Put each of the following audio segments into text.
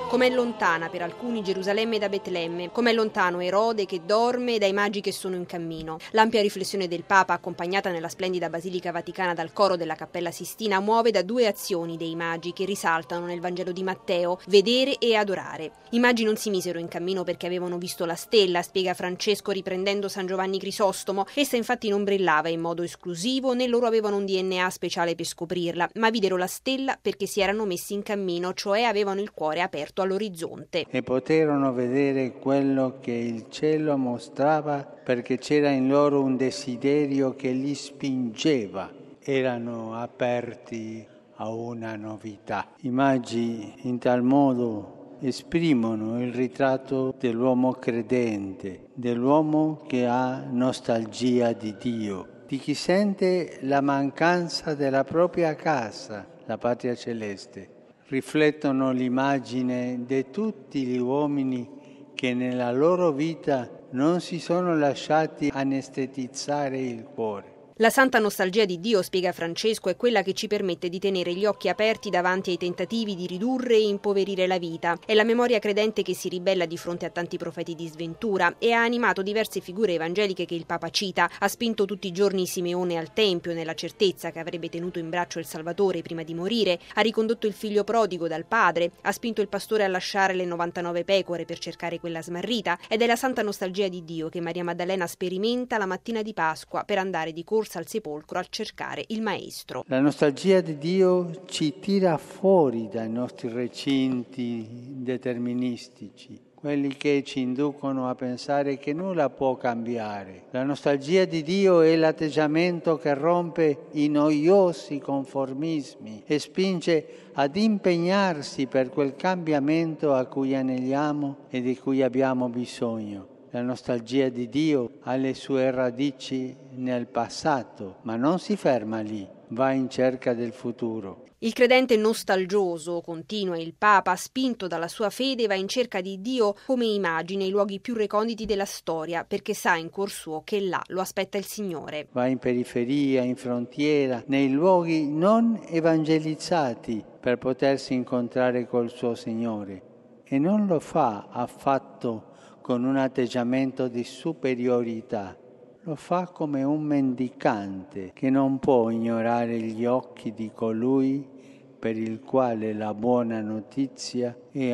Com'è lontana per alcuni Gerusalemme da Betlemme, com'è lontano Erode che dorme dai magi che sono in cammino. L'ampia riflessione del Papa, accompagnata nella splendida Basilica Vaticana dal coro della Cappella Sistina, muove da due azioni dei magi che risaltano nel Vangelo di Matteo: vedere e adorare. I magi non si misero in cammino perché avevano visto la stella, spiega Francesco riprendendo San Giovanni Crisostomo. Essa infatti non brillava in modo esclusivo, né loro avevano un DNA speciale per scoprirla, ma videro la stella perché si erano messi in cammino, cioè avevano il cuore aperto all'orizzonte. E poterono vedere quello che il cielo mostrava perché c'era in loro un desiderio che li spingeva. Erano aperti a una novità. I magi in tal modo esprimono il ritratto dell'uomo credente, dell'uomo che ha nostalgia di Dio, di chi sente la mancanza della propria casa, la patria celeste. Riflettono l'immagine di tutti gli uomini che nella loro vita non si sono lasciati anestetizzare il cuore. La santa nostalgia di Dio, spiega Francesco, è quella che ci permette di tenere gli occhi aperti davanti ai tentativi di ridurre e impoverire la vita. È la memoria credente che si ribella di fronte a tanti profeti di sventura e ha animato diverse figure evangeliche che il Papa cita. Ha spinto tutti i giorni Simeone al Tempio nella certezza che avrebbe tenuto in braccio il Salvatore prima di morire, ha ricondotto il figlio prodigo dal padre, ha spinto il pastore a lasciare le 99 pecore per cercare quella smarrita, ed è la santa nostalgia di Dio che Maria Maddalena sperimenta la mattina di Pasqua per andare di corsa al sepolcro a cercare il Maestro. La nostalgia di Dio ci tira fuori dai nostri recinti deterministici, quelli che ci inducono a pensare che nulla può cambiare. La nostalgia di Dio è l'atteggiamento che rompe i noiosi conformismi e spinge ad impegnarsi per quel cambiamento a cui aneliamo e di cui abbiamo bisogno. La nostalgia di Dio ha le sue radici nel passato, ma non si ferma lì, va in cerca del futuro. Il credente nostalgioso, continua il Papa, spinto dalla sua fede, va in cerca di Dio come immagine nei luoghi più reconditi della storia, perché sa in cuor suo che là lo aspetta il Signore. Va in periferia, in frontiera, nei luoghi non evangelizzati per potersi incontrare col suo Signore. E non lo fa affatto con un atteggiamento di superiorità. Lo fa come un mendicante che non può ignorare gli occhi di colui per il quale la buona notizia è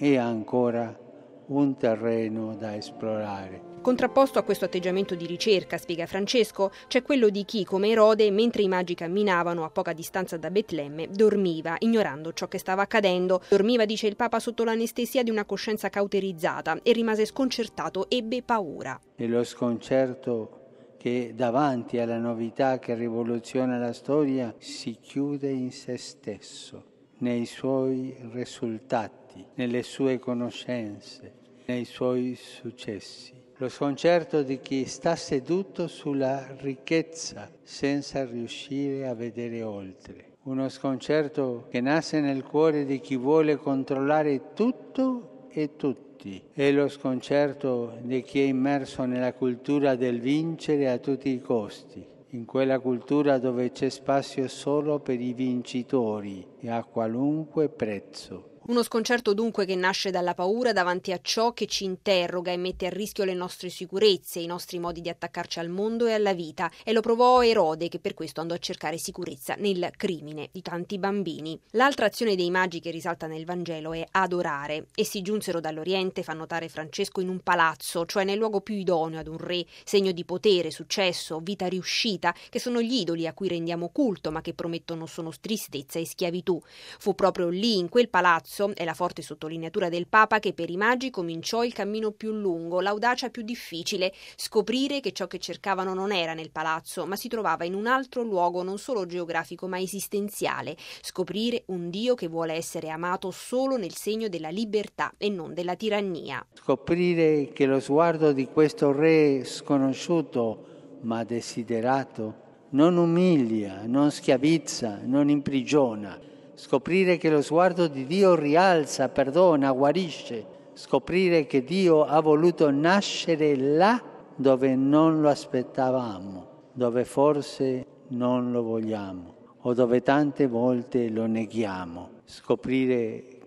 ancora un terreno da esplorare. Contrapposto a questo atteggiamento di ricerca, spiega Francesco, c'è quello di chi, come Erode, mentre i magi camminavano a poca distanza da Betlemme, dormiva, ignorando ciò che stava accadendo. Dormiva, dice il Papa, sotto l'anestesia di una coscienza cauterizzata e rimase sconcertato, ebbe paura. E lo sconcerto che davanti alla novità che rivoluziona la storia si chiude in se stesso, nei suoi risultati, nelle sue conoscenze, nei suoi successi. Lo sconcerto di chi sta seduto sulla ricchezza senza riuscire a vedere oltre. Uno sconcerto che nasce nel cuore di chi vuole controllare tutto e tutti. È lo sconcerto di chi è immerso nella cultura del vincere a tutti i costi, in quella cultura dove c'è spazio solo per i vincitori e a qualunque prezzo. Uno sconcerto dunque che nasce dalla paura davanti a ciò che ci interroga e mette a rischio le nostre sicurezze, i nostri modi di attaccarci al mondo e alla vita. E lo provò Erode, che per questo andò a cercare sicurezza nel crimine di tanti bambini. L'altra azione dei magi che risalta nel Vangelo è adorare. Essi giunsero dall'Oriente, fa notare Francesco, in un palazzo, cioè nel luogo più idoneo ad un re, segno di potere, successo, vita riuscita, che sono gli idoli a cui rendiamo culto, ma che promettono solo tristezza e schiavitù. Fu proprio lì, in quel palazzo, è la forte sottolineatura del Papa, che per i magi cominciò il cammino più lungo, l'audacia più difficile, scoprire che ciò che cercavano non era nel palazzo, ma si trovava in un altro luogo non solo geografico ma esistenziale, scoprire un Dio che vuole essere amato solo nel segno della libertà e non della tirannia. Scoprire che lo sguardo di questo re sconosciuto ma desiderato non umilia, non schiavizza, non imprigiona. Scoprire che lo sguardo di Dio rialza, perdona, guarisce. Scoprire che Dio ha voluto nascere là dove non lo aspettavamo, dove forse non lo vogliamo o dove tante volte lo neghiamo. Scoprire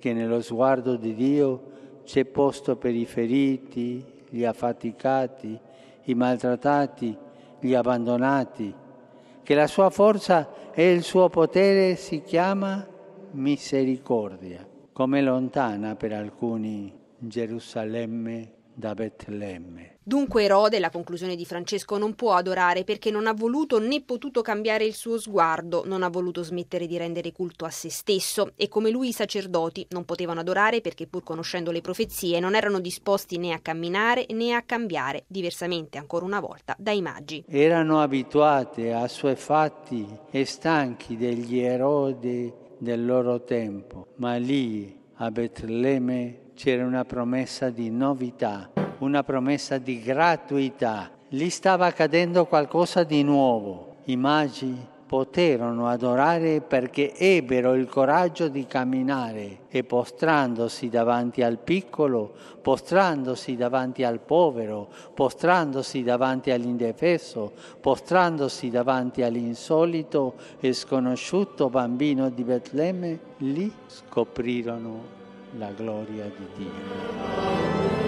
che nello sguardo di Dio c'è posto per i feriti, gli affaticati, i maltrattati, gli abbandonati, che la sua forza e il suo potere si chiama misericordia, come lontana per alcuni Gerusalemme da Betlemme. Dunque Erode, la conclusione di Francesco, non può adorare perché non ha voluto né potuto cambiare il suo sguardo, non ha voluto smettere di rendere culto a se stesso e come lui i sacerdoti non potevano adorare perché pur conoscendo le profezie non erano disposti né a camminare né a cambiare, diversamente ancora una volta dai magi. Erano abituati a suoi fatti e stanchi degli erodi del loro tempo, ma lì a Betlemme c'era una promessa di novità, una promessa di gratuità. Lì stava accadendo qualcosa di nuovo. I magi poterono adorare perché ebbero il coraggio di camminare e postrandosi davanti al piccolo, postrandosi davanti al povero, postrandosi davanti all'indefeso, postrandosi davanti all'insolito e sconosciuto bambino di Betlemme, lì scoprirono la gloria di Dio.